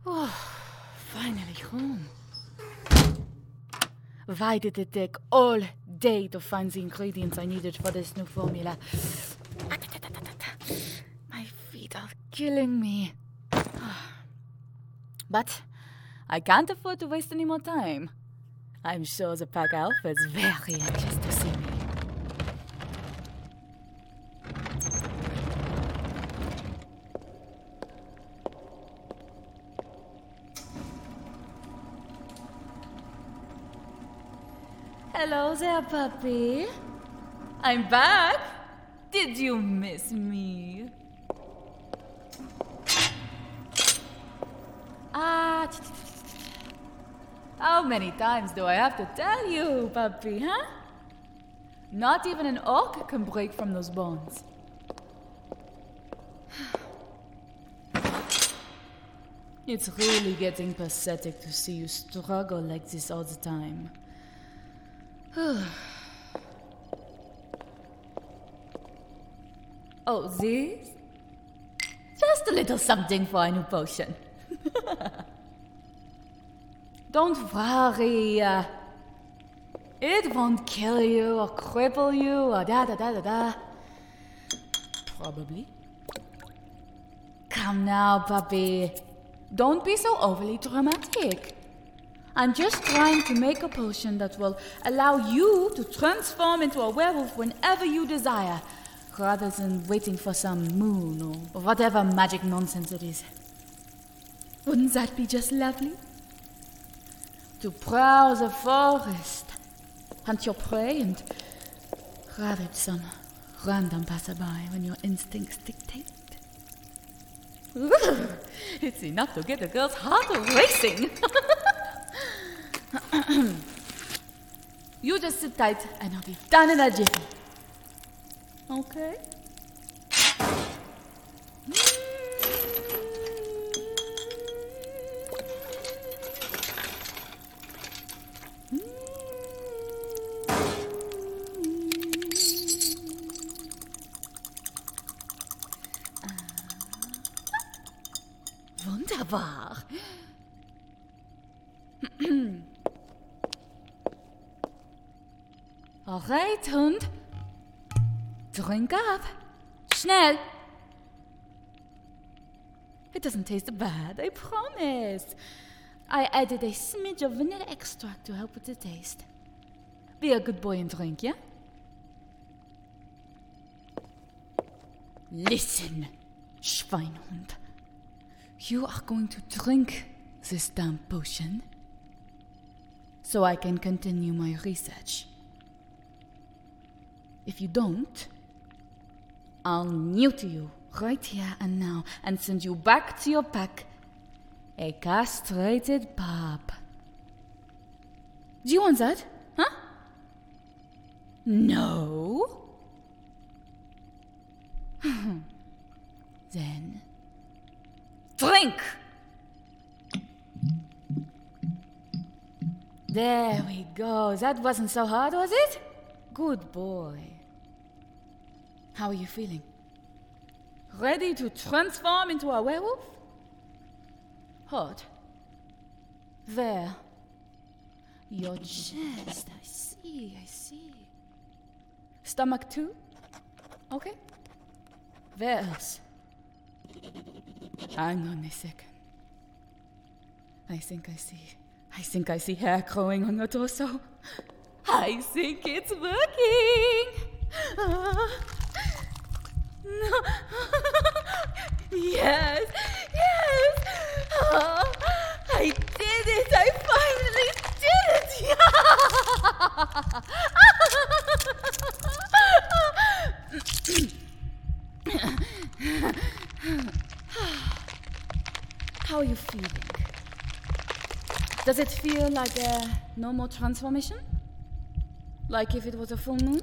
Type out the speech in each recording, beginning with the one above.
Oh, finally home. Why did it take all day to find the ingredients I needed for this new formula? My feet are killing me. But I can't afford to waste any more time. I'm sure the pack elf is very anxious to see me. Hello there, puppy. I'm back. Did you miss me? How many times do I have to tell you, puppy, huh? Not even an orc can break from those bones. It's really getting pathetic to see you struggle like this all the time. Oh, this? Just a little something for a new potion. Don't worry. It won't kill you or cripple you or da-da-da-da-da. Probably. Come now, puppy. Don't be so overly dramatic. I'm just trying to make a potion that will allow you to transform into a werewolf whenever you desire, rather than waiting for some moon or whatever magic nonsense it is. Wouldn't that be just lovely? To prowl the forest, hunt your prey, and ravage some random passerby when your instincts dictate. It's enough to get a girl's heart racing. You just sit tight and I'll be done in a jiffy. Okay? Wunderbar. All right, Hund. Drink up. Schnell. It doesn't taste bad, I promise. I added a smidge of vanilla extract to help with the taste. Be a good boy and drink, yeah? Listen, Schweinhund. You are going to drink this damn potion so I can continue my research. If you don't, I'll neuter you right here and now and send you back to your pack, a castrated pup. Do you want that? Huh? No? Then, drink! There we go. That wasn't so hard, was it? Good boy. How are you feeling? Ready to transform into a werewolf? Hot. There. Your chest. I see. Stomach too? Okay. Where else? Hang on a second. I think I see hair growing on your torso. I think it's working. No. Yes. Oh, I did it. I finally did it. How are you feeling? Does it feel like a normal transformation? Like if it was a full moon?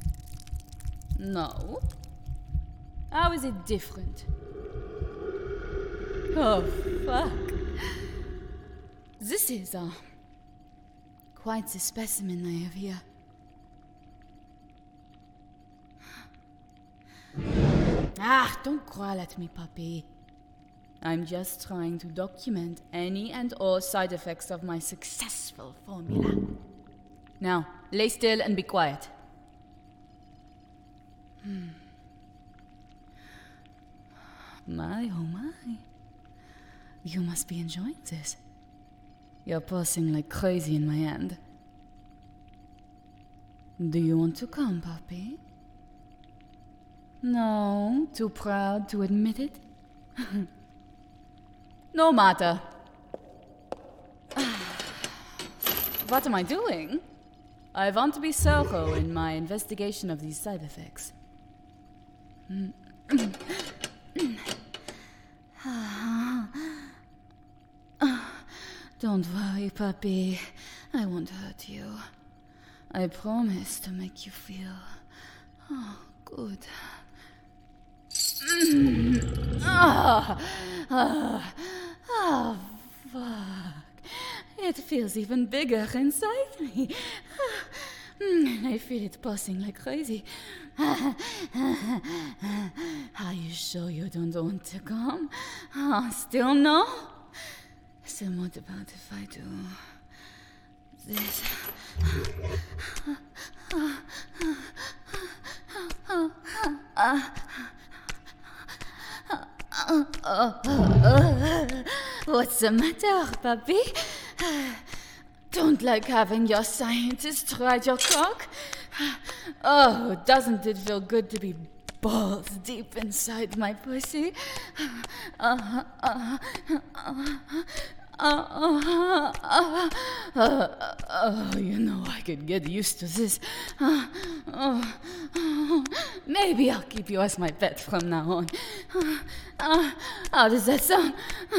No. How is it different? Oh, fuck. This is quite the specimen I have here. Don't growl at me, puppy. I'm just trying to document any and all side effects of my successful formula. Now, lay still and be quiet. My, oh my. You must be enjoying this. You're pulsing like crazy in my hand. Do you want to come, puppy? No, too proud to admit it? No matter. What am I doing? I want to be thorough in my investigation of these side effects. Don't worry, puppy. I won't hurt you. I promise to make you feel good. Fuck. It feels even bigger inside me. I feel it pulsing like crazy. Are you sure you don't want to come? Still no? So what about if I do this? What's the matter, puppy? Don't like having your scientist ride your cock? Oh, doesn't it feel good to be balls deep inside my pussy? You know I could get used to this. Maybe I'll keep you as my pet from now on. How does that sound?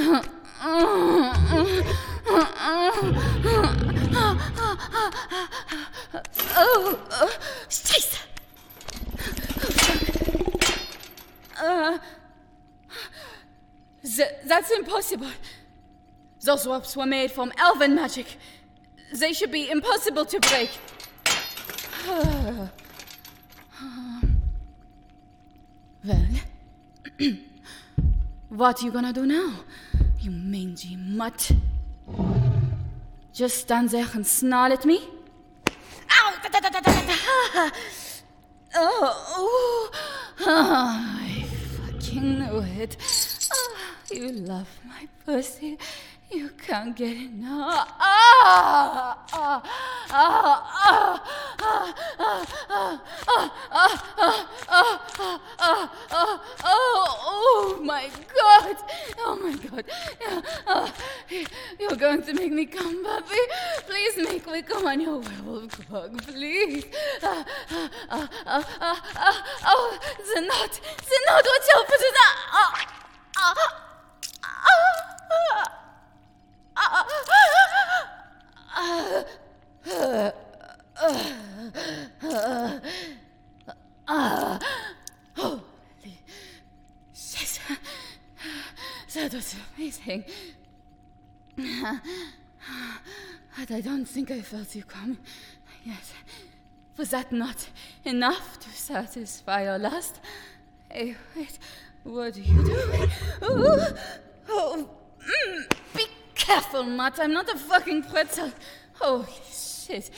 Scheiße! That's impossible. Those ropes were made from elven magic. They should be impossible to break. Well, what are you gonna do now, you mangy mutt? Just stand there and snarl at me? Ow! Oh, I fucking knew it. You love my pussy. You can't get enough. Oh my God. Oh my God. You're going to make me come, puppy. Please make me come on your werewolf clog, please. The knot. Watch out for the knot. Holy shit. That was amazing. But I don't think I felt you coming. Yes. Was that not enough to satisfy your lust? Hey, wait. What are you doing? Be careful, Matt. I'm not a fucking pretzel. Holy shit.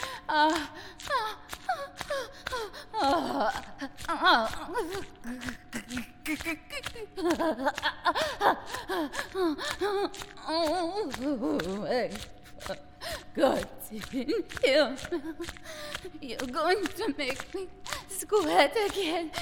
God, you're going to make me sweat again.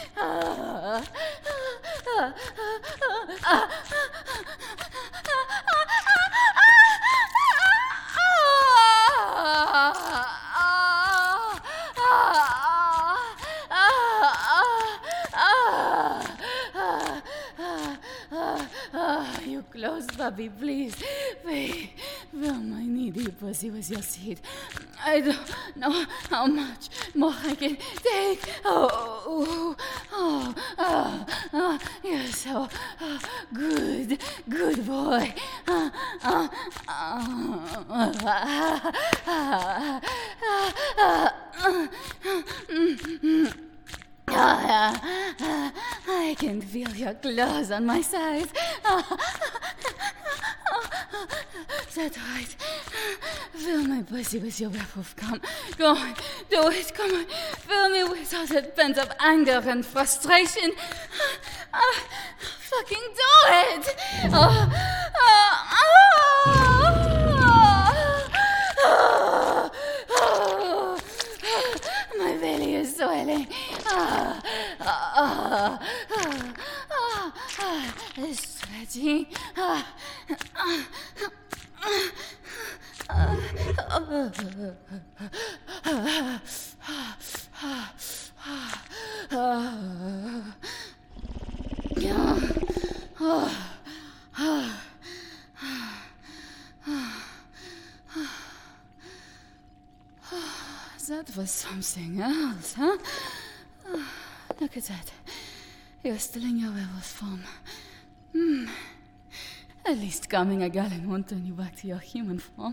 You close, puppy, please. Wait, well, my needy pussy was your seed. I don't know how much more I can take. You're so good boy. I can feel your claws on my sides. That's right. Fill my pussy with your werewolf cum. Go on, do it, come on. Fill me with all that pent-up anger and frustration. Fucking do it! My belly is swelling. Stretching. That was something else, huh? Look at that. You're still in your werewolf form. At least calming a gallon won't turn you back to your human form.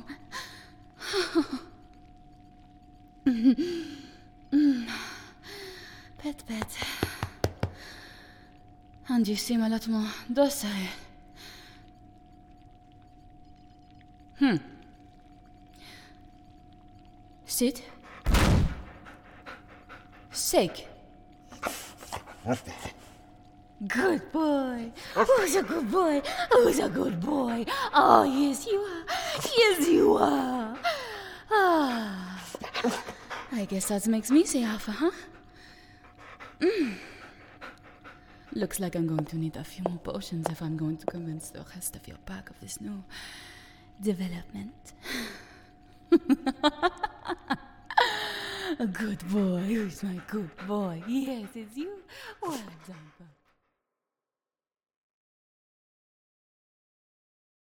Pet. And you seem a lot more docile. Sit. Shake. Good boy. Who's a good boy? Who's a good boy? Oh, yes, you are. Yes, you are. I guess that makes me say alpha, huh? Looks like I'm going to need a few more potions if I'm going to convince the rest of your pack of this new development. A good boy. Who's my good boy? Yes, it's you. Well done,